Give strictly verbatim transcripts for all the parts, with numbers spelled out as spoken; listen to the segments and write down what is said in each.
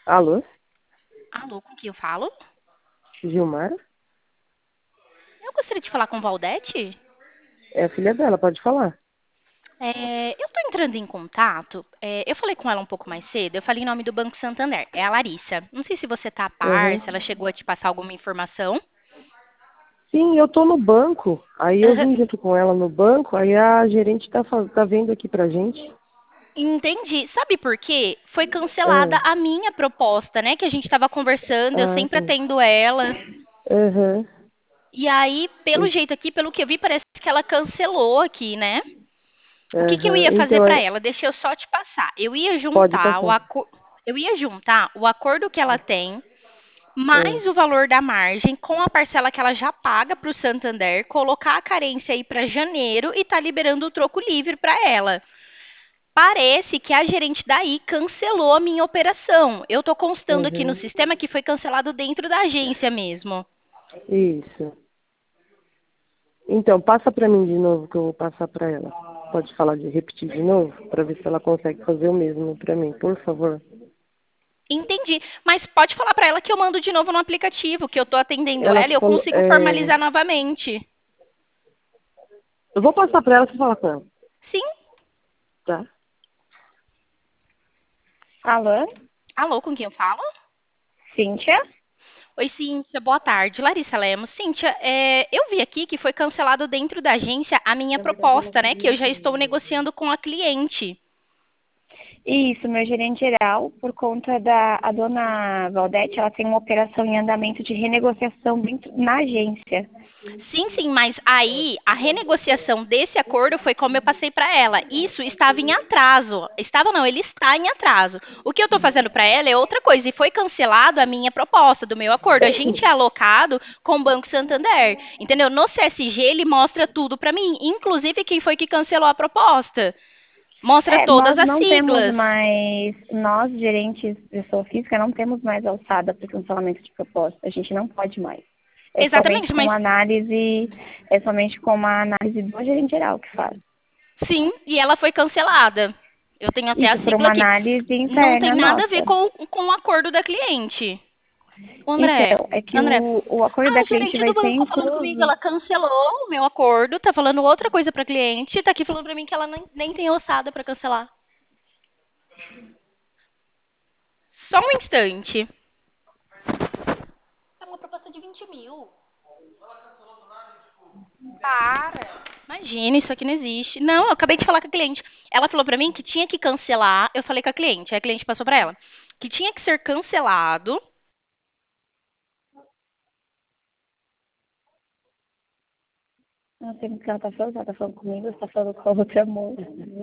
Alô? Alô, com quem eu falo? Gilmara? Eu gostaria de falar com Valdete. É a filha dela, pode falar. É, eu estou entrando em contato. É, eu falei com ela um pouco mais cedo. Eu falei em nome do Banco Santander. É a Larissa. Não sei se você está a par, Uhum. se ela chegou a te passar alguma informação. Sim, eu tô no banco. Aí eu Aham, vim junto com ela no banco, aí a gerente tá, fa- tá vendo aqui pra gente. entendi. Sabe por quê? Foi cancelada Ah, a minha proposta, né? Que a gente estava conversando. Eu ah sempre tá. atendo ela. Uhum. E aí, pelo jeito aqui, pelo que eu vi, parece que ela cancelou aqui, né? O que que eu Uhum. ia fazer Então, para é- ela? Deixa eu só te passar. Eu ia pode juntar o passar. acor... eu ia juntar o acordo que ela tem Ah, mais o valor da margem com a parcela que ela já paga para o Santander, colocar a carência aí para janeiro e tá liberando o troco livre para ela. Parece que a gerente daí cancelou a minha operação. Eu tô constando aqui no uhum. sistema que foi cancelado dentro da agência mesmo. Isso. Então, passa pra mim de novo que eu vou passar pra ela. Pode falar de repetir de novo, pra ver se ela consegue fazer o mesmo pra mim, por favor. Entendi. Mas pode falar para ela que eu mando de novo no aplicativo, que eu tô atendendo Ela ela e eu falou, consigo é... formalizar novamente. eu vou passar pra ela e falar com ela, Sim. tá? Alô? Alô, com quem eu falo? Cíntia? Oi, Cíntia, boa tarde. Larissa Lemos. Cíntia, é, eu vi aqui que foi cancelado dentro da agência a minha Na verdade, ela proposta, né? Que queria eu já estou negociando com a cliente. Isso, meu gerente geral, por conta da a dona Valdete, ela tem uma operação em andamento de renegociação dentro, na agência. Sim, sim, mas aí a renegociação desse acordo foi como eu passei para ela. Isso estava em atraso. Estava não, ele está em atraso. O que eu estou fazendo para ela é outra coisa e foi cancelado a minha proposta do meu acordo. A gente é alocado com o Banco Santander, entendeu? No C S G ele mostra tudo para mim, inclusive quem foi que cancelou a proposta. Mostra É, todas nós as não temos siglas. mais, nós, gerentes de pessoa física, não temos mais alçada para o cancelamento de proposta. A gente não pode mais. É somente Exatamente, com mas análise, é somente com uma análise do gerente geral que faz. sim, e ela foi cancelada. Eu tenho até a Isso por sigla uma aqui. análise Não tem interna nada a ver nossa. com, com o acordo da cliente. O André, Então, é que André. o, o acordo Ah, da a cliente gerente vai do ser banco tá falando comigo, incluso. ela cancelou o meu acordo, tá falando outra coisa pra cliente, tá aqui falando pra mim que ela nem, nem tem ossada pra cancelar. Só um instante. É uma proposta de vinte mil. Para. Imagina, isso aqui não existe. Não, eu acabei de falar com a cliente. Ela falou pra mim que tinha que cancelar. Eu falei com a cliente, aí a cliente passou pra ela. Que tinha que ser cancelado. Não sei o que ela tá falando, ela tá falando comigo, você tá falando com a outra moça.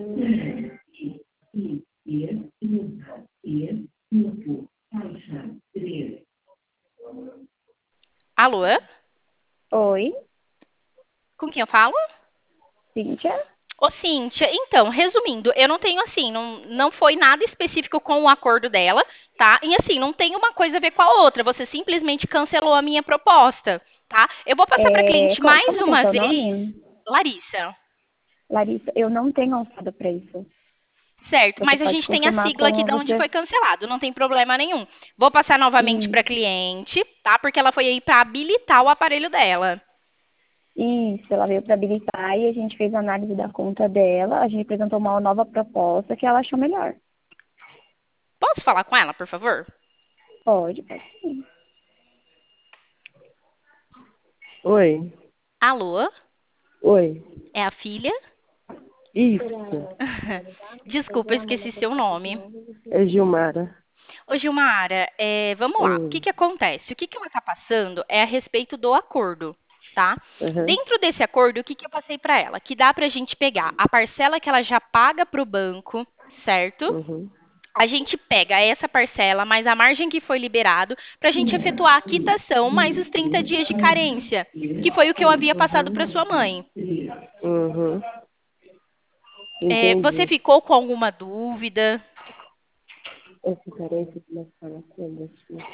Alô? Oi, Com quem eu falo? Cíntia? Ô, Cíntia, então, resumindo, eu não tenho assim, não, não foi nada específico com o acordo dela, tá? E assim, não tem uma coisa a ver com a outra, você simplesmente cancelou a minha proposta, tá? Eu vou passar para a É, cliente co- mais como que é uma seu vez, nome? Larissa, Larissa, eu não tenho alçada para isso. certo? Você Mas a pode gente tem a confirmar sigla aqui com de onde você. foi cancelado, não tem problema nenhum. Vou passar novamente para a Isso, cliente, tá? Porque ela foi aí para habilitar o aparelho dela. isso, ela veio para habilitar e a gente fez a análise da conta dela, a gente apresentou uma nova proposta que ela achou melhor. Posso falar com ela, por favor? Pode, pode sim. Oi, Alô? oi. É a filha? Isso, Desculpa, eu esqueci seu nome. é Gilmara. Ô, Gilmara, é, vamos lá. O que Hum, que acontece? O que que ela está passando é a respeito do acordo, tá? uhum, Dentro desse acordo, o que que eu passei para ela? Que dá para a gente pegar a parcela que ela já paga para o banco, certo? uhum, A gente pega essa parcela mais a margem que foi liberado para a gente efetuar a quitação mais os trinta dias de carência, que foi o que eu havia passado para sua mãe. uhum. É, você Entendi. ficou com alguma dúvida? Essa carência começa a falar quando?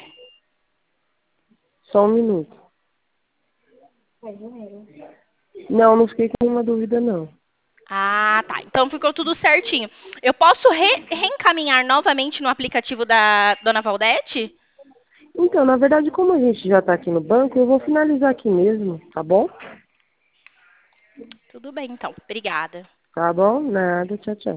Só um minuto. Não, não fiquei com nenhuma dúvida, não. Ah, tá. Então ficou tudo certinho. Eu posso re- reencaminhar novamente no aplicativo da dona Valdete? Então, na verdade, como a gente já está aqui no banco, eu vou finalizar aqui mesmo, tá bom? Tudo bem, então. Obrigada. Tá bom? Nada, tchau, tchau.